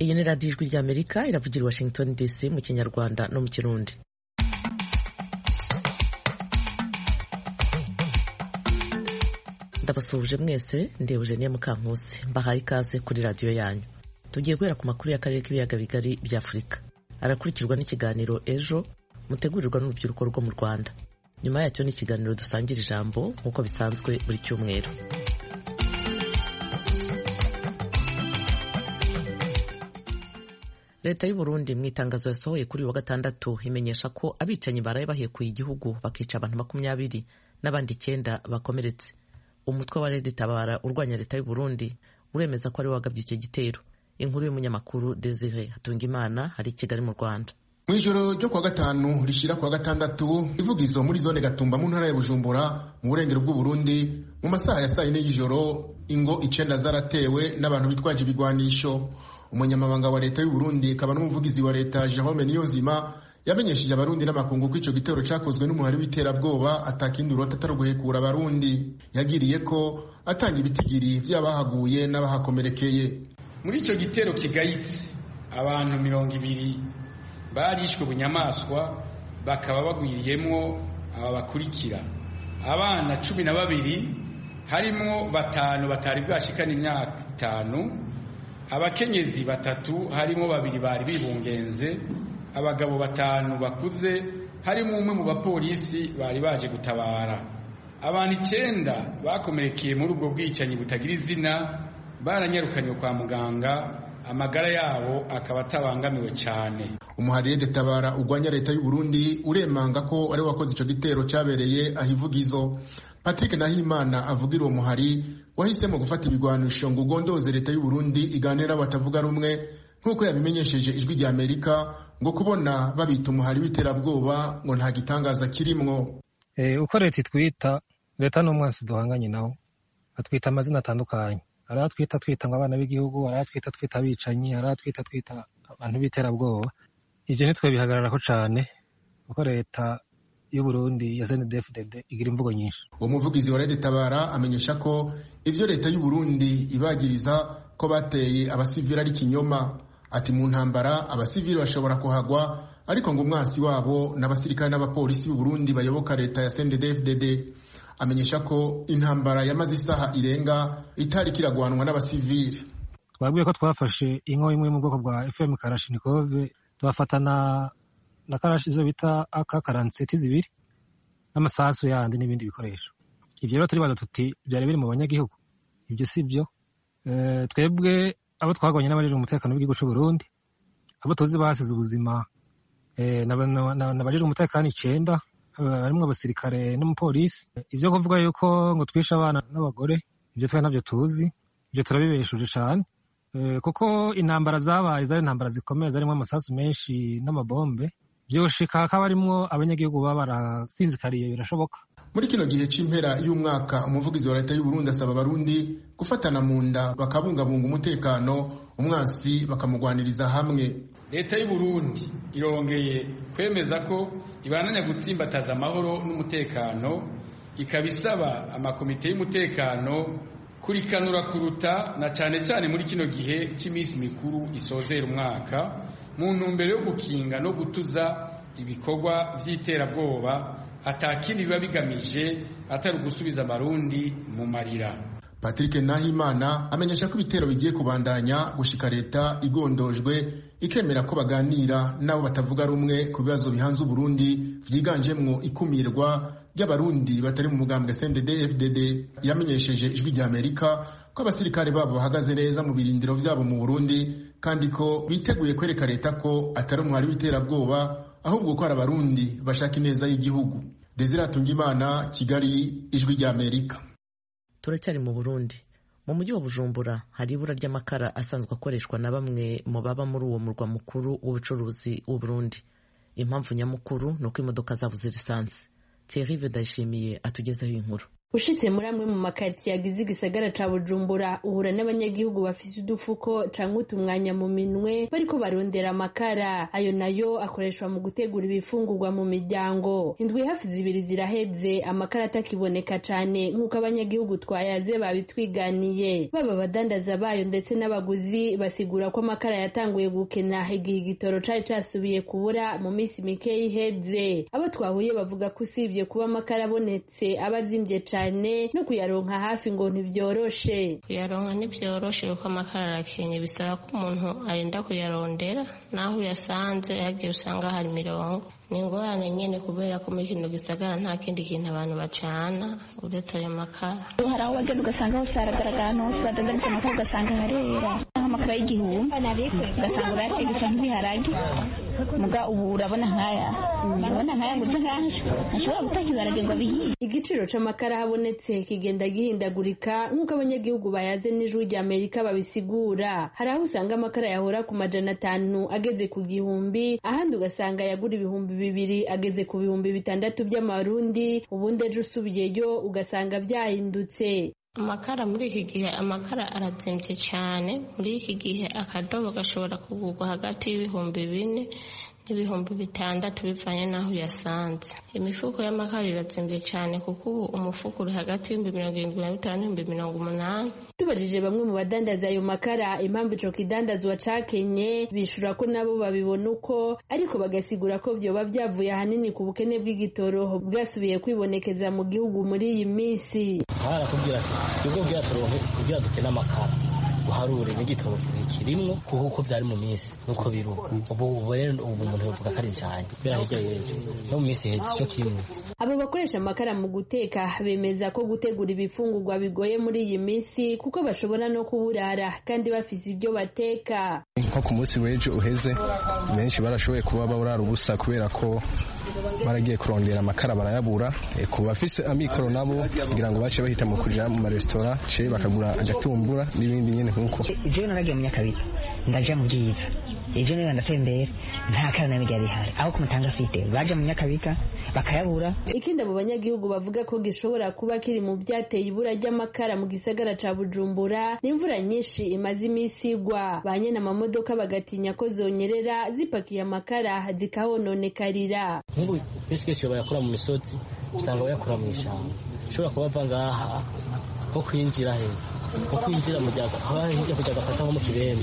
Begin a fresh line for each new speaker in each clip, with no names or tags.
Iyi ni radiyo ijwi ry'Amerika iravugira Washington DC mu Kinyarwanda no mu Kirundi. Ndabasuhuje mwese, ndi Eugenie Mukankusi, mbahaye ikaze kuri radiyo yanyu. Tugiye guhera ku makuru y'akarere k'ibiyaga bigari bya Afurika. Arakurikirwa n'ikiganiro Ejo mutegurirwa n'urubyiruko rwo mu Rwanda. Nyuma yacyo ni ikiganiro dusangira ijambo nk'uko bisanzwe buri cyumweru. Leta y'u Burundi mu itangazo yasohoye kuri wa gatandatu imenyesha ko abicanyi baraye bahekuye igihugu bakica abantu 20 n'abandi 9 bakomeretse. Umutwe wa Red Tabara urwanya leta y'u Burundi uremeza ko ari wagabye icyo gitero. Inkuru y'umunyamakuru Desire Hatungimana hari i Kigali mu Rwanda.
Mwijoro ryo kwa gatanu rishira kwa gatandatu ivugizo muri zone Gatumba mu ntara ya Bujumbura mu burengero bw'u Burundi mu masaha ya 4 y'ijoro ingo 9 zaratewe n'abantu bitwaje ibigwanisho. Umunyamabanga wa leta y'u Burundi akaba n'umuvugizi wa leta Jerome Niyonzima yamenyesheje abarundi n'amakungu ko ico gitero cakozwe n'umuhari w'iterabwoba atakindi urota ataruguhekura abarundi. Yagiriye ko atanga ibitigiri vy'abahaguye n'abahakomerekeye.
Muri ico gitero kigayitse abantu 200 barishwe bunyamaswa, bakaba bagwiriyemwo aba bakurikira: abana 12 harimo 5 batari bwashikana imyaka 5, abakenyezi 3 harimo 2 bari bibungenze, abagabo 5 bakuze harimo umwe mu bapolisi bari baje gutabara. Abantu 9 bakomerekeye muri ubwo bwicanyi butagira izina baranyarukanywe kwa muganga, amagara yabo akaba atabangamiwe cyane.
Umuhari Red Tabara urwanya leta y'u Burundi uremanga ko ari wakoze ico gitero cyabereye ahivugizo. Patrick Nahimana avugira uwo muhari wahisemo gufata ibigwanisho ngo ugondoze leta y'u Burundi iganira batavuga rumwe nkuko yabimenyesheje ijwi rya Amerika ngo kubona babita umuhari w'iterabwoba ngo nta gitangaza kirimwo.
Uko leta itwita, leta n'umwansi duhanganye nawo atwita amazina atandukanye. Aratwita ngo abana b'igihugu, aratwita abicanyi, aratwita abantu b'iterabwoba. Ivyo nitwe bihagararako cane uko leta y'u Burundi ya CNDD-FDD igira imvugo nyinshi.
Umuvugizi wa Red Tabara amenyesha ko ivyo leta y'u Burundi ibagiriza ko bateye abasivili ari kinyoma. Ati mu ntambara abasivili bashobora kuhagwa, ariko ngo umwasi wabo n'abasirikare n'abapolisi b'u Burundi bayoboka leta ya CNDD-FDD. Amenyesha ko intambara yamaze isaha irenga itari kiragwanwa n'abasivili.
Twabwiye ko twafashe inko imwe mu bwoko bwa FM Kalashnikov, tubafatana na karashi zo bita AK-47 zibiri n'amasasu yandi n'ibindi bikoresho. Ivyo rero turi baza tuti byari biri mu banyagihugu. Ibyo sivyo. Twebwe abo twagwanye n'abajeje umutekano w'igihugu cy'u Burundi, abo tuzi basize ubuzima n'abajeje umutekano 9 harimo abasirikare n'umupolisi. Ivyo kuvuga yuko ngo twisha abana n'abagore, ivyo twe navyo tuzi, ivyo turabibeshuje cyane. Kuko intambara zabaye zari intambara zikomeye, zarimo amasasu menshi n'amabombe, byoshika hakaba harimo abanyagihugu baba barasinzikariye birashoboka.
Muri kino gihe c'impera y'umwaka, umuvugizi wa leta y'u Burundi asaba abarundi gufatana mu nda bakabungabunga umutekano, umwansi bakamugwaniriza hamwe.
Leta y'u Burundi irongeye kwemeza ko ibananya gutsimbataza amahoro n'umutekano, ikabisaba amakomite y'umutekano kurikanura kuruta na cyane muri kino gihe cy'iminsi mikuru isozera umwaka, mu ntumbero yo gukinga no gutuza ibikorwa vy'iterabwoba atakindi biba bigamije atari gusubiza abarundi mu marira.
Patrick Nahimana amenyesha ko ibitero bigiye kubandanya gushika leta igondojwe ikemera ko baganira nabo batavuga rumwe ku bibazo bihanze Burundi vyiganjemwo ikumirwa ry'abarundi batari mu mugambwe CNDD-FDD. Yamenyesheje ijwi rya Amerika ko abasirikare babo bahagaze neza mu birindiro vyabo mu Burundi kandi ko biteguye kwereka leta ko atari umuhari w'iterabwoba ahubwo ko ari abarundi bashaka ineza y'igihugu. Desire Hatungimana, Kigali, ijwi rya Amerika.
Turacyari mu Burundi. Mu mujyi wa Bujumbura hari ibura ry'amakara asanzwe akoreshwa na bamwe mu baba muri uwo murwa mukuru w'ubucuruzi w'u Burundi. Impamvu nyamukuru nuko imodoka zabuze lisansi. Thierry Vedashimiye atugezeho inkuru.
ushitse muri amwe mu makaritiye agize igisagara ca Bujumbura uhura n'abanyagihugu bafise udufuko canke utumwanya mu minwe bariko barondera amakara. Ayo nayo akoreshwa mu gutegura ibifungurwa mu miryango. Indwi hafi zibiri ziraheze amakara atakiboneka cane nk'uko abanyagihugu twayaze babitwiganiye. Baba badandaza bayo ndetse n'abaguzi basigura ko amakara yatanguye gukena igihe igitoro cari casubiye kubura mu misi mike iheze. Abo twahuye bavuga ko usibye kuba amakara abonetse abazimvye cane no kuyaronka hafi ngo ntibyoroshe.
Kuyaronka ntibyoroshe kuko amakara arakenye, bisaba ko umuntu arinda kuyarondera, naho uyasanze yagiye usanga hari mirongo. Ni ingorane nyene kubera ko muri kino gisagara nta kindi kintu abantu bacana uretse ayo makara.
Hari aho wagenda ugasanga hose haragaragara hose badandaritse amakara ugasanga harera nk'amakara y'igihumbi ugasanga urayategeka nk'ibiharage. Muga ubu urabona nkaya nguze ntashobora gutanga ibiharage ngo bihiye.
Igiciro c'amakara habonetse kigenda gihindagurika nk'uko abanyagihugu bayaze n'ijwi rya Amerika babisigura. Hari aho usanga amakara yahora ku 500 ageze ku 1000, ahandi ugasanga yagura 2000 ageze ku 6000 by'amarundi, ubundi ejo usubiyeyo ugasanga byahindutse.
Amakara muri iki gihe amakara arazimvye cyane. Muri iki gihe akadobo gashobora kugurwa hagati y'ibihumbi 4 n'ibihumbi 6 bivanye naho yasanze. Imifuko y'amakara irazimvye cyane kuko ubu umufuko uri hagati y'75 n' 80.
Tubajije bamwe mu badandaza ayo makara impamvu ico kidandazwa cakenye, bishura ko nabo babibona uko, ariko bagasigura ko vyoba byavuye ahanini ku bukene bw'igitoro bwasubiye kwibonekeza mu gihugu muri iyi misi.
Harakubwira ati ubwo byaturonke kugira dukena amakara uharure n'igitoro kirimwo kuko vyari mu misi nuko biru ubu rero umuntu yovuga ko ari cyane bera hirya yejo no mu misi heje cyo kimwe.
Abo bakoresha amakara mu guteka bemeza ko gutegura ibifungurwa bigoye muri iyi misi kuko bashobora no kuburara kandi bafise ibyo bateka.
Nko ku munsi w'ejo uheze benshi barashoboye kuba baburara ubusa kubera ko baragiye kurondera amakara barayabura. Ku bafise amikoro nabo kugira ngo bace bahita mu kuja mu maresitora ce bakagura agatumbura n'ibindi nyene nkuko.
Ije naragiye mu Nyakabiga ndaja mu Bwiza, ije nera ndatembera nta kana n'ibyo bihari aho kumutanga afite baje mu Nyakabiga bakayabura.
Ikindi abo banyagihugu bavuga ko gishobora kuba kiri mu byateye ibura ry'amakara mu gisagara ca Bujumbura n'imvura nyinshi imaze imisi igwa. Banyene amamodoka bagatinya ko zonyerera zipakiye amakara zikahononekarira.
Nk'ubu pesike bayakora mu misozi usanga bayakora mu ishamba, ushobora kuba vanga aha ko kwinjira he ko kwinjira mu jaga aho hirya kujya gafata nko mu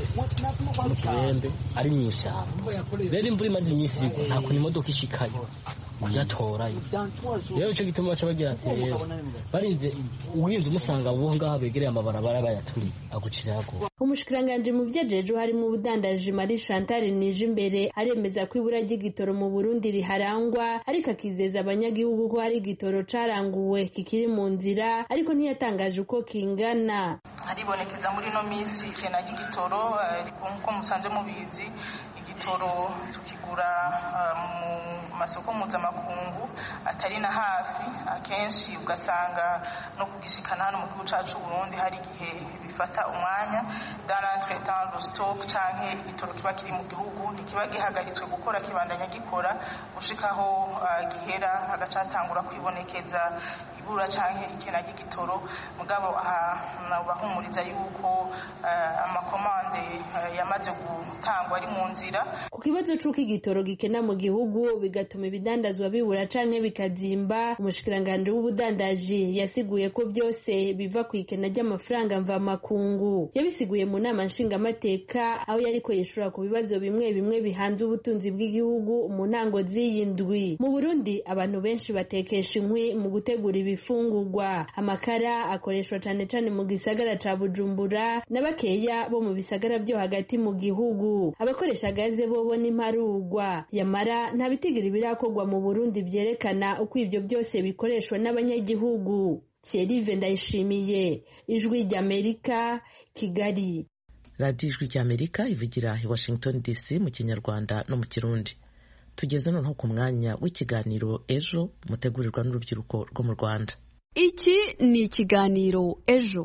kibembe ari mu ishamba. Rero imvura imaze imisi igwa nta kuntu imodoka ishikayo kuyatorayo. Rero ico gituma baca bagira ati rero barinze uwinze umusanga bo ngaha begereye amabarabara bayaturi agucirago.
Umushikiranganje mu byajeje harimo ubudandaji Marie Chantal Nijimbere aremeza ko ibura ry'igitoro mu Burundi riharangwa, ariko akizeza abanyagihugu ko hari igitoro caranguwe kikiri mu nzira, ariko ntiyatangaje uko kingana.
Haribonekeza muri no misi ikena ry'igitoro nko musanze mubizi igitoro tukigura mu masoko mpuzamakungu atari na hafi, akenshi ugasanga no kugishikana hano mu gihugu cacu Burundi hari igihe bifata umwanya dans l'entretemps le stock canke igitoro kiba kiri mu gihugu ntikiba gihagaritswe gukora, kibandanya gikora gushikaho gihera agacatangura kwibonekeza ibura canke ikena ry'igitoro. Mugabo aha bahumuriza yuko amakomande yamaze gutangwa ari mu nzira.
Ku kibazo c'uko igitoro gikena mu gihugu bigatuma ibidandazwa bibura canke bikazimba, umushikiranganje w'ubudandaji yasiguye ko byose biva ku ikena ry'amafaranga mva makungu. Yabisiguye mu nama nshingamateka aho yariko yishura ku bibazo bimwe bimwe bihanze ubutunzi bw'igihugu mu ntango z'iyindwi. Mu Burundi abantu benshi batekesha inkwi mu gutegura ibifungurwa. Amakara akoreshwa cane cane mu gisagara ca Bujumbura na bakeya bo mu bisagara byo hagati mu gihugu. Abakoresha gaze bobo n'imparugwa. Yamara nta bitigiri birakorwa mu Burundi byerekana uko ivyo byose bikoreshwa n'abanyagihugu. Thierry Vendayishimiye, Ijwi ry'Amerika, Kigali.
Radio Ijwi ry'Amerika ivugira i Washington DC mu Kinyarwanda no mu Kirundi. Tugeze noneho ku mwanya w'ikiganiro Ejo mutegurirwa n'urubyiruko rwo mu Rwanda.
Iki ni ikiganiro Ejo.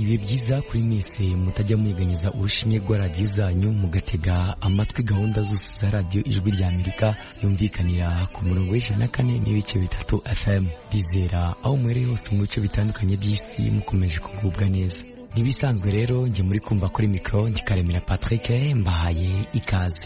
Ibi byiza kuri mwese mutajya muyeganyeza urushinge rwa radiyo zanyu mugatega amatwi gahunda zose za radiyo Ijwi rya Amerika yumvikanira ku murongo w'104.3 FM. Ndizera aho mwereye hose mu bice bitandukanye by'isi mukomeje kugubwa neza. Nibisanzwe rero njye muri kumva kuri micro ndi Karemera Patrick mbahaye ikaze.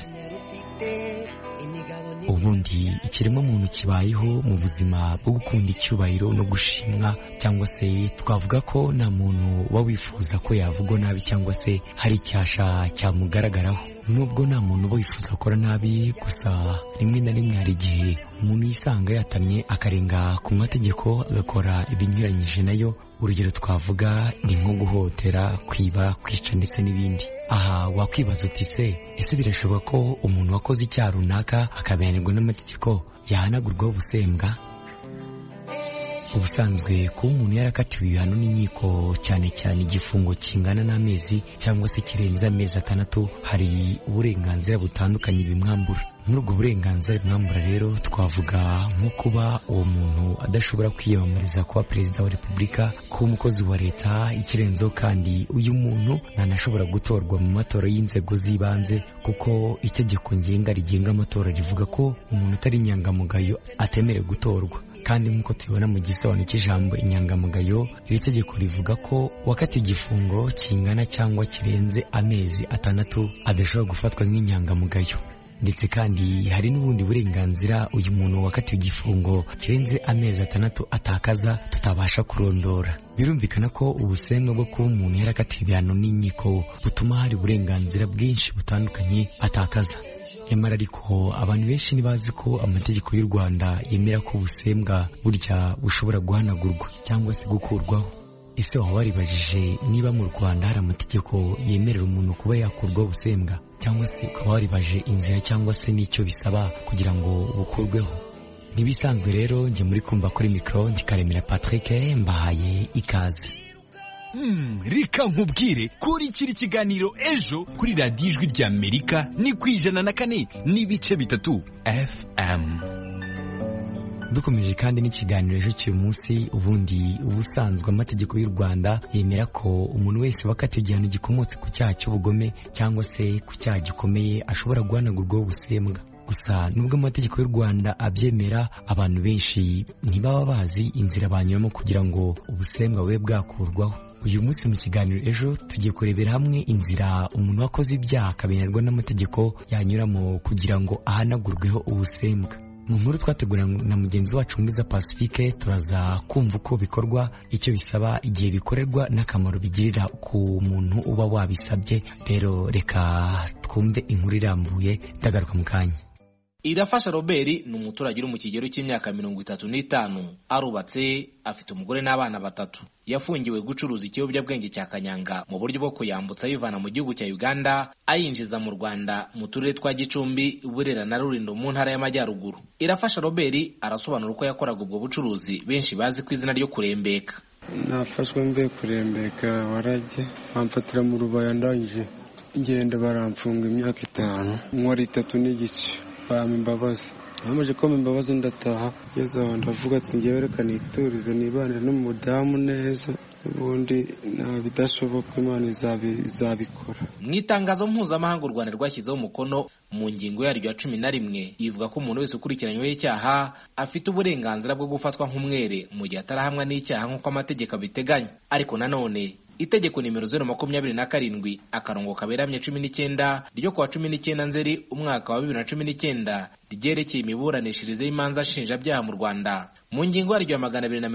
Ubundi ikiremwa muntu kibayeho mu buzima bwo gukunda icyubahiro no gushimwa, cyangwa se twavuga ko nta muntu uba wifuza ko yavugwa nabi cyangwa se hari icyasha cyamugaragaraho. Nubwo nta muntu uba wifuza gukora nabi, gusa rimwe na rimwe hari igihe umuntu yisanga yatamye akarenga ku mategeko agakora ibinyuranyije nayo. Urugero twavuga ni nko guhotera, kwiba, kwica ndetse n'ibindi. Aha wakwibaza uti ese birashoboka ko umuntu wakoze icyaha runaka akabihanirwa n'amategeko yahanagurwaho ubusembwa? Ubusanzwe kuba umuntu yarakatiwe ibihano n'inkiko, cyane cyane igifungo kingana n'amezi cyangwa se kirenze amezi 6, hari uburenganzira butandukanye bimwambura. Muri ubwo burenganzira bimwambura rero twavuga nko kuba uwo muntu adashobora kwiyamamariza kuba perezida wa repubulika, kuba umukozi wa leta, ikirenzeho kandi uyu muntu ntanashobora gutorwa mu matora y'inzego z'ibanze, kuko itegeko ngenga rigenga amatora rivuga ko umuntu utari inyangamugayo atemerewe gutorwa. Kandi nk'uko tubibona mu gisobanuro cy'ijambo inyangamugayo, iri tegeko rivuga ko wakatiwe igifungo kingana cyangwa kirenze amezi 6 adashobora gufatwa nk'inyangamugayo. Ndetse kandi hari n'ubundi burenganzira uyu muntu wakatiwe igifungo kirenze amezi 6 atakaza tutabasha kurondora. Birumvikana ko ubusembwa bwo kuba umuntu yarakatiwe ibihano n'inkiko butuma hari uburenganzira bwinshi butandukanye atakaza. Nyamara ariko abantu benshi ntibazi ko amategeko y'u Rwanda yemera ko ubusembwa burya bushobora guhanagurwa cyangwa se gukurwaho. Ese waba waribajije niba mu Rwanda hari amategeko yemerera umuntu kuba yakurwaho ubusembwa, cyangwa se ukaba waribaje inzira cyangwa se n'icyo bisaba kugira ngo bukurweho? Nibisanzwe rero njye muri kumva kuri micro ndi Karemera Patrick mbahaye ikaze.
Reka nkubwire kuri kiri kiganiro ejo kuri radiyo Ijwi rya Amerika ni ku 104.3 FM.
Dukomeje kandi n'ikiganiro ejo cy'uyu munsi. Ubundi ubusanzwe amategeko y'u Rwanda yemera ko umuntu wese wakatiwe igihano gikomotse ku cyaha cy'ubugome cyangwa se ku cyaha gikomeye ashobora guhanagurwaho ubusembwa. Gusa nubwo amategeko y'u Rwanda abyemera, abantu benshi ntibaba bazi inzira banyuramo kugira ngo ubusembwa bube bwakurwaho. Uyu munsi mu kiganiro ejo tugiye kurebera hamwe inzira umuntu wakoze ibyaha akabihanirwa n'amategeko yanyuramo kugira ngo ahanagurweho ubusembwa. Mu nkuru twategurana na mugenzi wacu Mwiza Pacifique turaza kumva uko bikorwa, icyo bisaba, igihe bikorerwa n'akamaro bigirira ku muntu uba wabisabye. Rero reka twumve inkuru irambuye, ndagaruka mu kanya.
Irafasha Robert ni umuturage uri mu kigero cy'imyaka 35, arubatse, afite umugore n'abana 3. Yafungiwe gucuruza ikiyobyabwenge cya kanyanga mu buryo bwo kuyambutsa yivana mu gihugu cya Uganda ayinjiza mu Rwanda mu turere twa Gicumbi, Burera na Rulindo mu ntara y'Amajyaruguru. Irafasha Robert arasobanura uko yakoraga ubwo bucuruzi benshi bazi ku izina ryo kurembeka.
Nafashwe mve kurembeka warajye bamfatira mu Rubaya, ndangije ngenda baramfunga imyaka 5 mwari 3 n'igice. Bampa imbabazi, bamaze ko imbabazi ndataha, ngeze aho ndavuga ati ngewe reka niturize nibanire n'umudamu neza, ubundi nta bidashoboka Imana izabikora.
Mu itangazo mpuzamahanga u Rwanda rwashyizeho umukono mu ngingo yaryo ya 11 ivuga ko umuntu wese ukurikiranyweho icyaha afite uburenganzira bwo gufatwa nk'umwere mu gihe atarahamwa n'icyaha nk'uko amategeko abiteganya. Ariko nanone Itegeko nimero 027 akarongo kaberamye 19 ryo kuwa 19 Nzeri umwaka wa 2019 ryerekeye imiburanishirize y'imanza nshinjabyaha mu Rwanda mu ngingo yaryo ya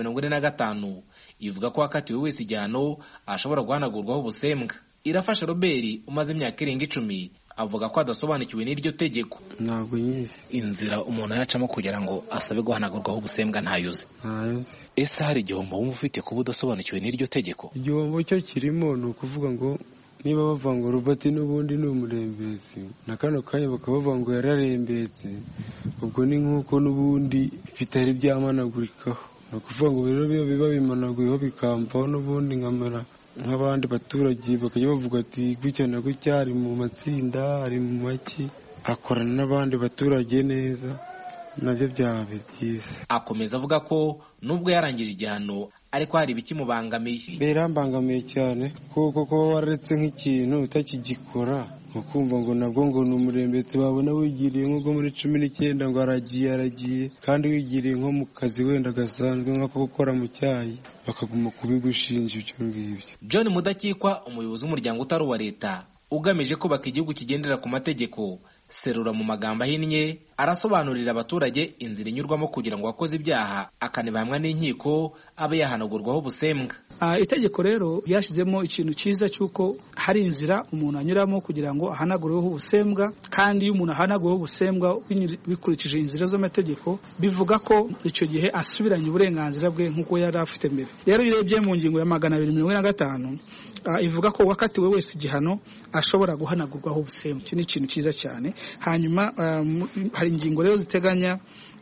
245 ivuga ko wakatiwe wese igihano ashobora guhanagurwaho ubusembwa. Irafasha Robert umaze imyaka 10 avuga ko adasobanukiwe n'iryo tegeko.
Ntabwo nyizi
inzira umuntu yacamo kugira ngo asabe guhanagurwaho ubusembwa ntayuze. Ese hari igihombo wumva ufite kuba udasobanukiwe n'iryo tegeko?
Igihombo cyo kirimo ni ukuvuga ngo niba bavanga Robert n'ubundi ni umurembezi na kano kanya bakabavuga ngo yararembetse, ubwo ni nk'uko n'ubundi bitari byamanagurikaho. Ni ukuvuga ngo rero biba bimanaguyeho bikamvaho n'ubundi nkamera nk'abandi baturage, bakajya bavuga ati gutya na gutya ari mu matsinda, ari mu maki, akorana n'abandi baturage neza, nabyo byaba byiza.
Akomeza avuga ko nubwo yarangije igihano ariko hari ibikimubangamiye.
Birambangamiye cyane kuko kuba waretse nk'ikintu utakigikora ukumva ngo nabwo ngo ni umurembetsi babona wigiriye nk'ubwo muri 19 ngo aragiye kandi wigiriye nko mu kazi wenda gasanzwe nko gukora mu cyayi bakaguma kubigushinja ibyo ngibyo.
John Mudakikwa, umuyobozi w'umuryango utari uwa leta ugamije kubaka igihugu kigendera ku mategeko Serura mu magambo ahinnye, arasobanurira abaturage inzira inyurwamo kugira ngo wakoze ibyaha akanibahamwa n'inkiko abe yahanagurwaho ubusembwa.
Itegeko rero ryashyizemo ikintu cyiza cy'uko hari inzira umuntu anyuramo kugira ngo ahanagureho ubusembwa, kandi iyo umuntu ahanagureho ubusembwa bikurikije inzira z'amategeko bivuga ko icyo gihe asubiranye uburenganzira bwe nk'uko yari afite mbere. Rero iyo urebye mu ngingo ya 245 ivuga ko wakatiwe wese igihano ashobora guhanagurwaho ubusembwa. Icyo ni ikintu cyiza cyane. Hanyuma hari ingingo rero ziteganya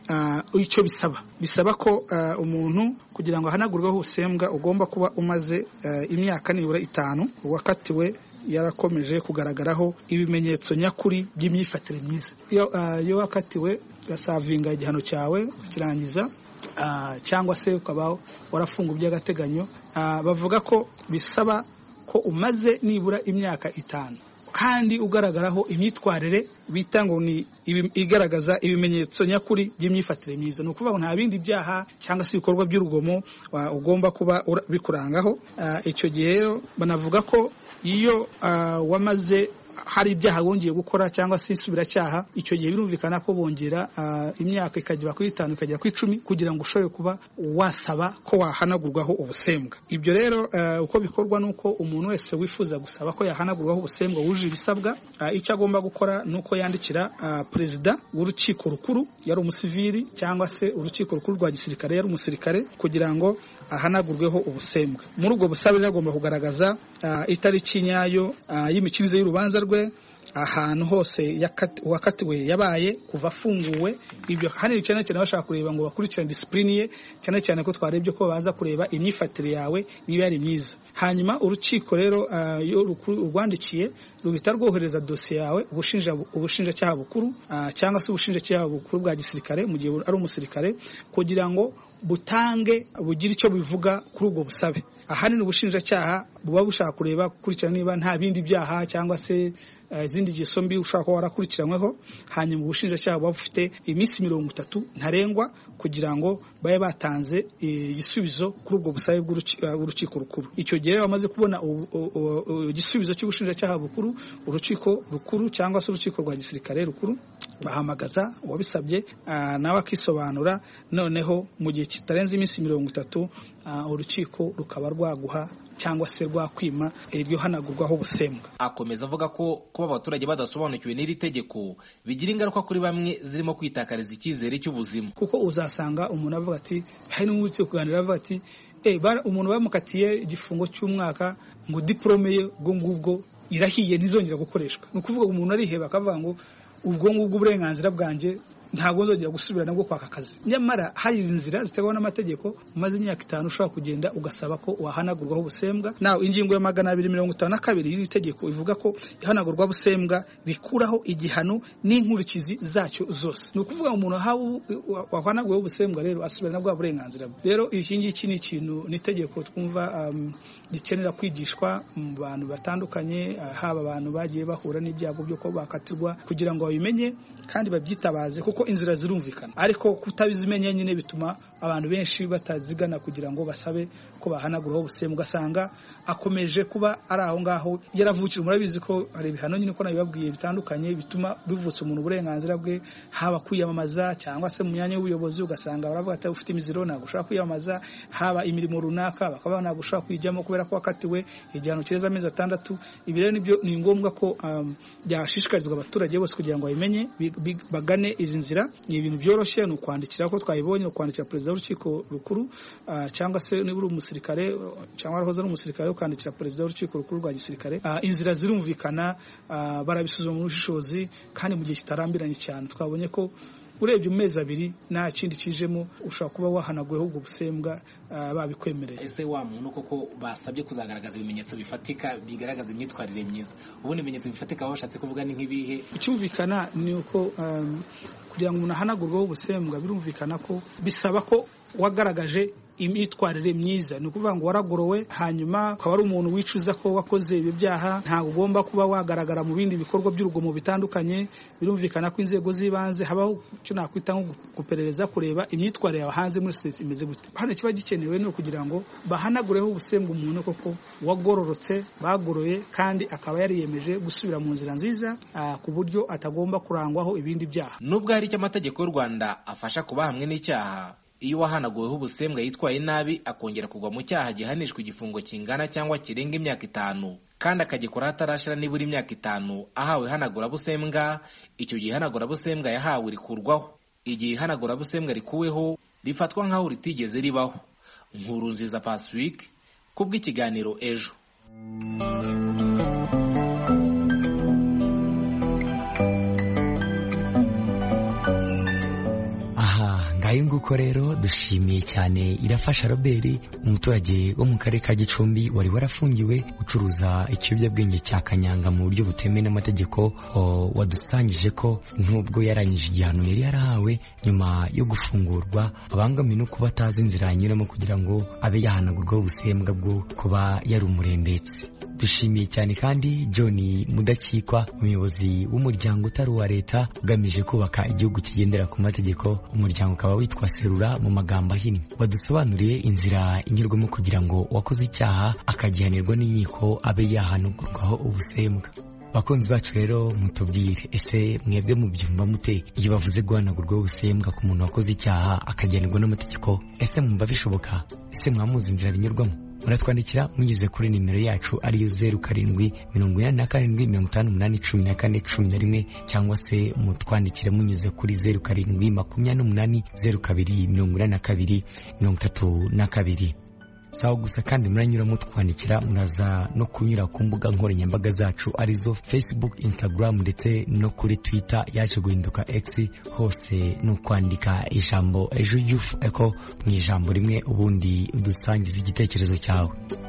icyo bisaba ko umuntu kugira ngo ahanagurweho ubusembwa ugomba kuba umaze imyaka nibura 5 wakatiwe yarakomeje kugaragaraho ibimenyetso nyakuri by'imyifatire myiza. Iyo wakatiwe gasavinga igihano cyawe ukirangiza cyangwa se ukaba warafunga by'agateganyo, bavuga ko bisaba ko umaze nibura imyaka 5 kandi ugaragaraho imyitwarire bita ngo ni igaragaza ibimenyetso nyakuri by'imyifatire myiza. Ni ukuvuga ngo nta bindi byaha cyangwa se ibikorwa by'urugomo ugomba kuba bikurangaho. Icyo gihe rero banavuga ko iyo wamaze hari ibyaha wongeye gukora cyangwa se insubiracyaha, icyo gihe birumvikana ko bongera imyaka ikagera kuri 5 ikagera kuri 10 kugira ngo ushobore kuba wasaba ko wahanagurwaho ubusembwa. Ibyo rero uko bikorwa nuko umuntu wese wifuza gusaba ko yahanagurwaho ubusembwa wuje ibisabwa, icyo agomba gukora nuko yandikira perezida w'urukiko rukuru yari umusivili cyangwa se urukiko rukuru rwa gisirikare yari umusirikare kugira ngo ahanagurweho ubusembwa. Muri ubwo busabe agomba kugaragaza itariki nyayo y'imikirize y'urubanza rwe, ahantu hose wakatiwe yabaye kuva afunguwe. Ibyo hanini cyane cyane bashaka kureba ngo bakurikirane discipline ye, cyane cyane ko twarebye ko baza kureba imyifatire yawe niba yari myiza. Hanyuma urukiko rero urwandikiye ruhita rwohereza dosiye yawe ubushinjacyaha bukuru cyangwa se ubushinjacyaha bukuru bwa gisirikare mu gihe ari umusirikare kugira ngo butange bugira icyo bivuga kuri ubwo busabe. Ahanini ubushinjacyaha buba bushaka kureba gukurikirana niba nta bindi byaha cyangwa se izindi ngeso mbi ushaka ko warakurikiranyweho. Hanyuma ubushinjacyaha buba bufite iminsi 30 ntarengwa kugira ngo babe batanze igisubizo kuri ubwo busabe bw'urukiko rukuru. Icyo gihe bamaze kubona igisubizo cy'ubushinjacyaha bukuru, urukiko rukuru cyangwa se urukiko rwa gisirikare rukuru bahamagaza uwabisabye nawe akisobanura. Noneho mu gihe kitarenze iminsi 30 urukiko rukaba rwaguha cyangwa se rwakwima iryo hanagurwaho ubusembwa.
Akomeza avuga ko kuba abaturage badasobanukiwe n'iri tegeko bigira ingaruka kuri bamwe zirimo kwitakariza icyizere cy'ubuzima,
kuko uzasanga umuntu avuga ati hari n'umutse kuganira avuga ati umuntu bamukatiye igifungo cy'umwaka ngo diplome ye ubwo ngubwo irahiye ntizongera gukoreshwa. Ni ukuvuga umuntu ariheba akavuga ngo ubwo ngubwo uburenganzira bwanjye ntabwo nzongera gusubira nabwo kwaka kazi. Nyamara hari inzira zitegwa n'amategeko, umaze imyaka 5 ushobora kugenda ugasaba ko wahanagurwaho ubusembwa. Naho ingingo ya 252 y'iri tegeko ivuga ko ihanagurwa busembwa rikuraho igihano n'inkurikizi zacyo zose. Ni ukuvuga umuntu wahanagurwaho ubusembwa rero asubira nabwo burenganzira. Rero iki ngiki ni ikintu n'itegeko twumva gikenera kwigishwa mu bantu batandukanye, haba abantu bagiye bahura n'ibyago byo ko bakatirwa kugira ngo babimenye kandi babyitabaze, kuko inzira zirumvikana. Ariko kutabizimenya nyine bituma abantu benshi batazigana kugira ngo basabe ko bahanaguraho ubusembwa. Ugasanga akomeje kuba ari aho ngaho yaravukira. Murabizi ko hari ibihano nyine ko nabibabwiye bitandukanye bituma bivutsa umuntu uburenganzira bwe, haba kwiyamamaza cyangwa se mu myanya y'ubuyobozi. Ugasanga baravuga ati ufite imiziro ntabwo ushobora kwiyamamaza, haba imirimo runaka bakaba ntabwo ushobora kuyijyamo kubera ko wakatiwe igihano kireza amezi 6. Ibi rero nibyo ni ngombwa ko byashishikarizwa abaturage bose kugira ngo babimenye bagane izi nzira. Ni ibintu byoroshye, ni ukwandikira ko twayibonye, ukwandikira perezida w'urukiko rukuru cyangwa se niba uri umusirikare cyangwa arahoze ari umusirikare ukandikira perezida w'urukiko rukuru rwa gisirikare. Inzira zirumvikana, barabisuzuma mu bushishozi kandi mu gihe kitarambiranye cyane. Twabonye ko urebye mu mezi 2 nta kindi kijemo ushobora kuba wahanaguyeho ubwo busembwa babikwemereye.
Ese wa muntu koko basabye kuzagaragaza ibimenyetso bifatika bigaragaza imyitwarire myiza, ubundi ibimenyetso bifatika bashatse kuvuga ni nk'ibihe? Icyumvikana
ni uko kugira ngo umuntu ahanagurweho ubusembwa birumvikana ko bisaba ko wagaragaje imyitwarire myiza. Ni ukuvuga ngo waragorowe hanyuma ukaba ari umuntu wicuza ko wakoze ibi byaha, ntabwo ugomba kuba wagaragara mu bindi bikorwa by'urugomo bitandukanye. Birumvikana ko inzego z'ibanze habaho icyo nakwita nko guperereza, kureba imyitwarire yawe hanze muri sosiyete imeze gute. Hano kiba gikenewe no kugira ngo bahanagureho ubusembwa umuntu koko wagororotse, bagoroye kandi akaba yariyemeje gusubira mu nzira nziza, ku buryo atagomba kurangwaho ibindi byaha.
Nubwo hari icyo amategeko y'u Rwanda afasha kuba hamwe n'icyaha, iyo wahanaguweho ubusembwa yitwaye nabi akongera kugwa mu cyaha gihanishwa igifungo kingana cyangwa kirenga imyaka 5 kandi akagikora hatarashira nibura imyaka 5 ahawe ihanagurabusembwa, icyo gihe ihanagurabusembwa yahawe rikurwaho. Igihe ihanagurabusembwa rikuweho rifatwa nk'aho ritigeze ribaho. Nkurunziza Pacifique kubw'ikiganiro Ejo.
Ngayo nguko rero dushimiye cyane Irafasha Robert, umuturage wo mu karere ka Gicumbi wari warafungiwe ucuruza ikiyobyabwenge cya kanyanga mu buryo butemewe n'amategeko, wadusangije ko nubwo yarangije igihano yari yarahawe nyuma yo gufungurwa abangamiwe no kuba atazi inzira yanyuramo kugira ngo abe yahanagurwaho ubusembwa bwo kuba yari umurembetsi. Dushimiye cyane kandi John Mudakikwa, umuyobozi w'umuryango utari uwa leta ugamije kubaka igihugu kigendera ku mategeko, umuryango ukaba witwa Serura mu magambo ahinnye, wadusobanuriye inzira inyurwamo kugira ngo uwakoze icyaha akagihanirwa n'inkiko abe yahanagurwaho ubusembwa. Bakunzi bacu rero mutubwire, ese mwebwe mubyumva mute iyo bavuze guhanagurwaho ubusembwa ku muntu wakoze icyaha akagihanirwa n'amategeko? Ese mwumva bishoboka? Ese mwamuzi inzira binyurwamo? Muratwandikira munyuze kuri nimero yacu ariyo 0787581411 cyangwa se mutwandikire munyuze kuri 0728028232. Sawa gusa kandi muranyura mutwandikira, muraza no kunyura ku mbuga nkoranyambaga zacu arizo Facebook, Instagram ndetse no kuri Twitter yaje guhinduka X. Hose no kwandika ijambo Ejo Youth Echo mu ijambo rimwe, ubundi udusangiza igitekerezo cyawe.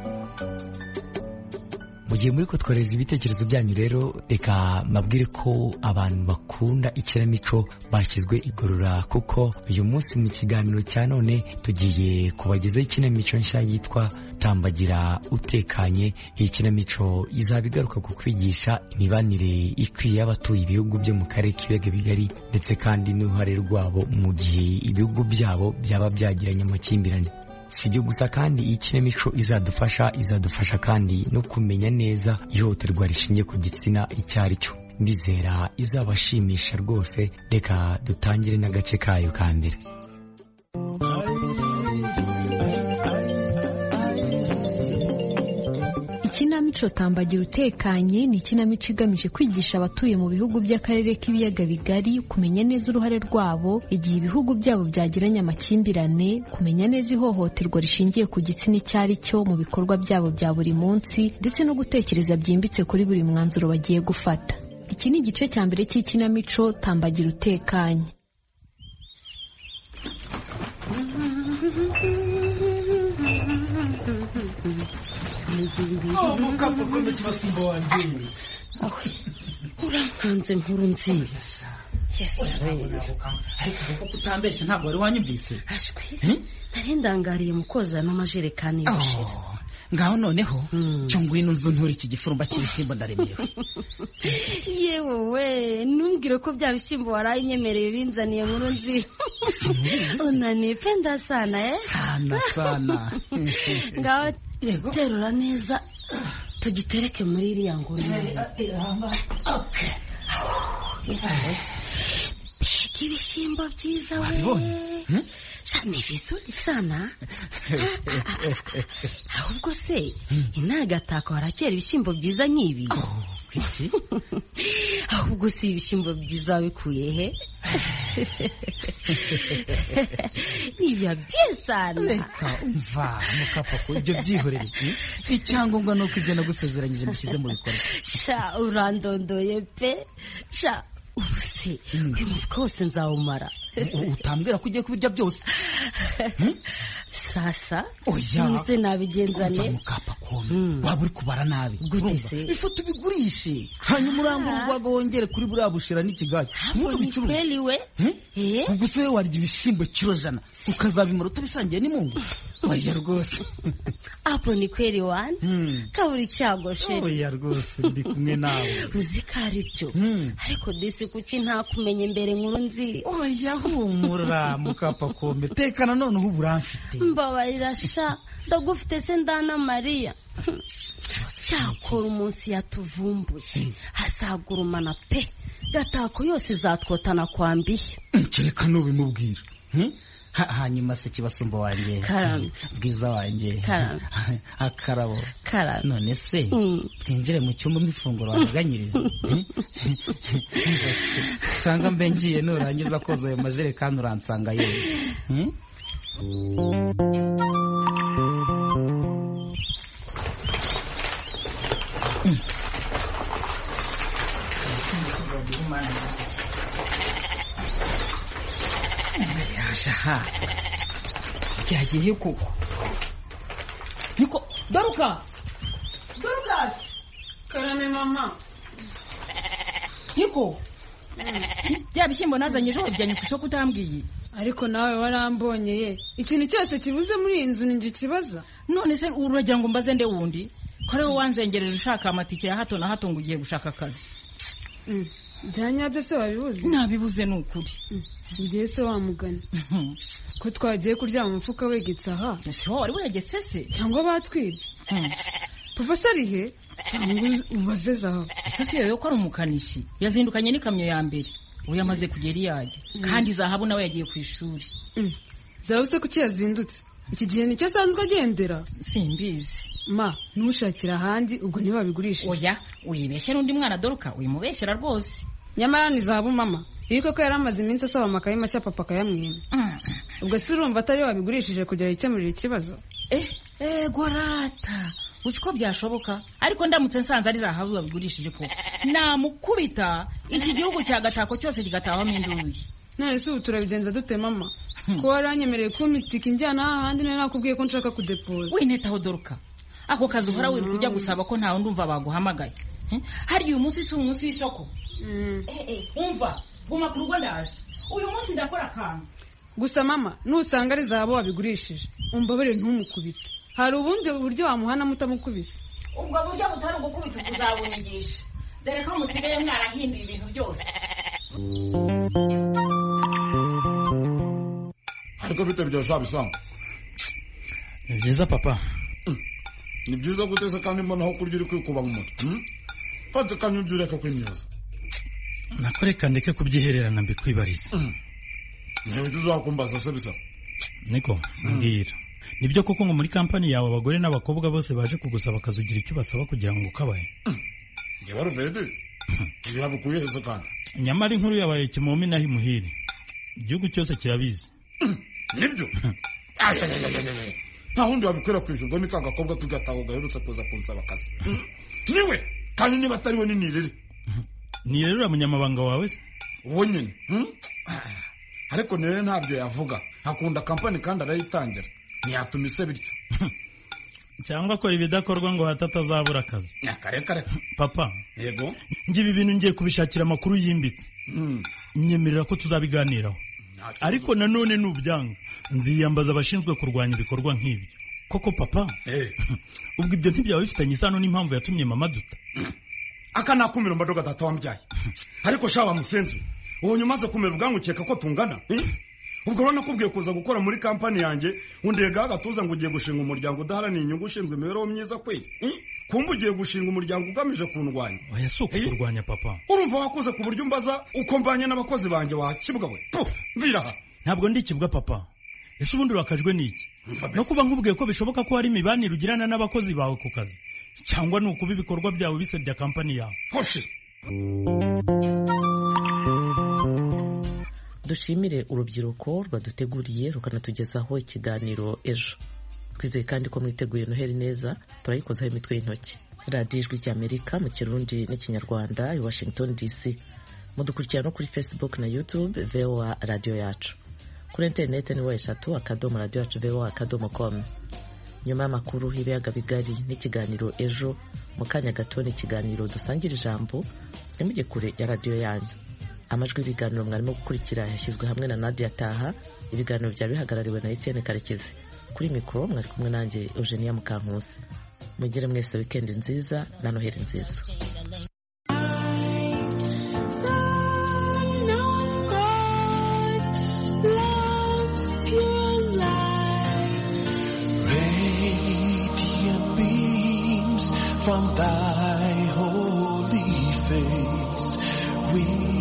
Mu gihe muri kutworeza ibitekerezo byanyu rero, reka mabwire ko abantu bakunda ikinamico bashyizwe igorora, kuko uyu munsi mu kiganiro cya none tugiye kubagezaho ikinamico nshya yitwa Tambagira Utekanye. Iyi kinamico izaba igaruka ku kwigisha imibanire ikwiye y'abatuye ibihugu byo mu karere k'ibiyaga bigari ndetse kandi n'uruhare rwabo mu gihe ibihugu byabo byaba byagiranye amakimbirane. Si ibyo gusa kandi iyi kinamico izadufasha kandi no kumenya neza ihohoterwa rishingiye ku gitsina icyo ari cyo. Ndizera izabashimisha rwose. Reka dutangire n'agace kayo ka mbere.
Ikinamico Tambagira Utekanye ni ikinamico igamije kwigisha abatuye mu bihugu by'akarere k'ibiyaga bigari kumenya neza uruhare rwabo igihe ibihugu byabo byagiranye amakimbirane, kumenya neza ihohoterwa rishingiye ku gitsina icyo ari cyo mu bikorwa byabo bya buri munsi, ndetse no gutekereza byimbitse kuri buri mwanzuro bagiye gufata. Iki ni igice cya mbere cy'ikinamico Tambagira Utekanye.
Mukapa kumbe kibasimbo wanjye. Urankanze nkuru nziza. Yes, ariko kuko kutambesha ntabwo wari wanyumvise. Ashwe. Nari ndangariye mukoza n'amajerekani y'ubushira. Ngaho noneho cyo ngwino nzu nturi iki gifurumba cy'ibisimbo ndaremerewe.
Yewe we, numbwire ko bya bisimbo warayinyemereye binzaniye nkuru nzi. Unanipenda sana
Sana.
Ngaho terura neza tugitereke muri iriya nguni.
Okay.
Ibishyimbo byiza we. Ni vizuri sana. Ahubwo se inagataka warakera ibishyimbo byiza nk'ibi. Ahubwo si ibishyimbo byiza bikuye he? Nibya byesana.
Reka umva mukapa ko ibyo byihorere. Icyangombwa nuko ibyo nagusezeranyije mushyize mu bikorwa.
Urandondoye pe. ubuse uyu mufuka wose nzawumara.
Utambwira ko ugiye kubirya byose.
Sasa
oya
nize nabigenzane
mukapa kome waba uri kubara nabi. Ifu tubigurishe hanyuma urangurwa wongere kuri buriya bushira n'ikigage.
Kweli we
ubwo se warya ibishimbo kilo 100 ukazabimara utabisangiye n'Imungu. Oya rwose
hapo ni kweli wan kaburi cyago sheri.
Oya rwose ndi kumwe nawe
uzikari byo ariko disi kuki nta kumenya imbere nkuru nzi.
Oya humura mukapa kombe tekana none ubu uramfite.
Mbabarira sha ndagufite se ndana Maria cyakora umunsi yatuvumbuye hasagurumana pe gatako yose zatwotana kwambiye.
Kereka nubimubwira hanyuma se kibasumba wanjye bwiza wanjye akarabo none se twinjire mu cyumba mwifunguro waganyiriza cyangwa mbe ngiye nurangiza koza ayo majerekani uransanga yewe. Aha cyagiye koko niko Dorukas
karame mama
niko bya bishyimbo nazanye ejo bijyanye ku isoko utambwiye.
Ariko nawe warambonye ye ikintu cyose kibuze muri iyi nzu ninjye kibaza.
None se uragira ngo mbaze nde wundi ko ari wowe wanzengereje ushaka amatike ya hato na hato ngo ugiye gushaka akazi.
Byanyabyo se wabibuze?
Nabibuze n'ukuri.
Ngiye se wamugana ko twagiye kurya mu mufuka wegetse aha.
Ese wari wegetse se
cyangwa batwibye? Papa sarihe cyangwa ubaze zaho.
Ese yo ko ari umukanishi yazindukanye n'ikamyo ya mbere ubu yamaze kugera iyajya kandi zahabu nawe yagiye ku ishuri.
Zahabu se kuki yazindutse? Iki gihe nicyo asanzwe agendera?
Simbizi
ma nushakira ahandi ubwo niwe wabigurisha.
Oya uyibeshya n'undi mwana Doruka uyimubeshyera rwose.
Nyamara ni zahabu mama biko ko yaramaze iminsi asaba amakaye mashya papa kayamwima. Ubwo se urumva atari wabigurishije kugira ikemurire ikibazo?
Gorata uziko byashoboka ariko ndamutse nsanze ari zahabu babigurishije ko namukubita iki gihugu cya gatako cyose kigatahamo induyi.
None se ubu turabigenza dute mama ko waranyemereye kumitika injyana ahandi nari nakubwiye ko nshaka kudepoza.
Winetaho Doruka ako kazi uhora wiruka ujya gusaba ko ntawe ndumva baguhamagaye. Hari uyu munsi si umunsi w'isoko. Umva guma ku rugo ndaje uyu munsi ndakora akantu
gusa mama nusanga ari zahabu wabigurishije umbabarire ntumukubite. Hari ubundi buryo wamuhana mutamukubise.
Ubwo buryo butari ugukubita uzabunyigisha dore ko musigaye mwarahinduye ibintu byose.
Ariko bite byosha bisanga.
Ni byiza papa.
Ni byiza guteza kandi mbona aho kurya uri kwikuba mu mutwe. Fata kanyujure ka kwimyoza.
Nakoreka ndeke kubyihererana mbikwibariza.
Ntabwo tuzakumbaza se bisa.
Niko mbwira. Nibyo koko ngo muri kampani yawe abagore n'abakobwa bose baje kugusaba akazugira icyo basaba kugira ngo ukabaye.
Nge baruvede. Birabukuye heza kandi.
Nyamara inkuru yabaye kimomi nahi muhire. Igihugu cyose kirabizi.
Nibyo. Nta hundi wabikora kwishyurwa ni kagakobwa tugataho gaherutse kuza kunsaba akazi. Niwe kandi niba atari we ninirere.
Nirere umunyamabanga wawe se?
Uwo nyine. Ariko nire ntabyo yavuga. Akunda kampani kandi arayitangira. Ntiyatuma ise bityo.
Cyangwa akora ibidakorwa ngo hatatazabura akazi.
Kare.
Papa.
Yego.
Ngibi bintu ngiye kubishakira amakuru yimbitse. Nyemerera ko tuzabiganiraho. Ariko nanone nubyanga nziyambaza abashinzwe kurwanya ibikorwa nk'ibyo. Koko papa? Ubwo ibyo ntibyawe bifitanye isano n'impamvu yatumye mama duta.
Aka nakumira mbadoga data wambyaye. Ariko shaba musenzo. Uwo nyumaze kumera ubwangukeka ko tungana. Ubwo rona kubwiye kuza gukora muri kampani yanjye undega agatuza ngo ugiye gushinga umuryango udaharaniye inyungu ushinzwe imibereho myiza kweli. Kumba ugiye gushinga umuryango ugamije kundwanya.
Oya suko kurwanya papa.
Urumva wakoze ku buryo umbaza uko mbanye n'abakozi banjye wakibwa we. Mvira.
Ntabwo ndikibwa papa. Ese ubundi urakajwe n'iki? No kuba nkubwiye ko bishoboka ko hari imibanire ugirana n'abakozi bawe ku kazi. Cyangwa nukuba ibikorwa byawe bisebya kampani yawe.
Hoshi.
Dushimire urubyiruko rwaduteguriye rukanatugezaho ikiganiro ejo. Twizeye kandi ko mwiteguye Noheli neza turayikozaho imitwe y'intoki. Radio Ijwi ry'Amerika mu Kirundi n'Ikinyarwanda i Washington DC. mudukurikira no kuri Facebook na YouTube VOA Radio Yacu. Kuri interineti ni www.radioyacu.voa.com. Nyuma y'amakuru y'ibiyaga bigari n'ikiganiro ejo, mu kanya gato n'ikiganiro dusangira ijambo, nimujye kure ya radio yanyu. Amajwi y'ibiganiro mwarimo gukurikira yashyizwe hamwe na Nadia Taha, ibiganiro byari bihagarariwe na Etienne Karekezi. Kuri mikoro mwari kumwe nanjye Eugenia Mukankusi. Mugire mwese weekend nziza na Noheli nziza.
From the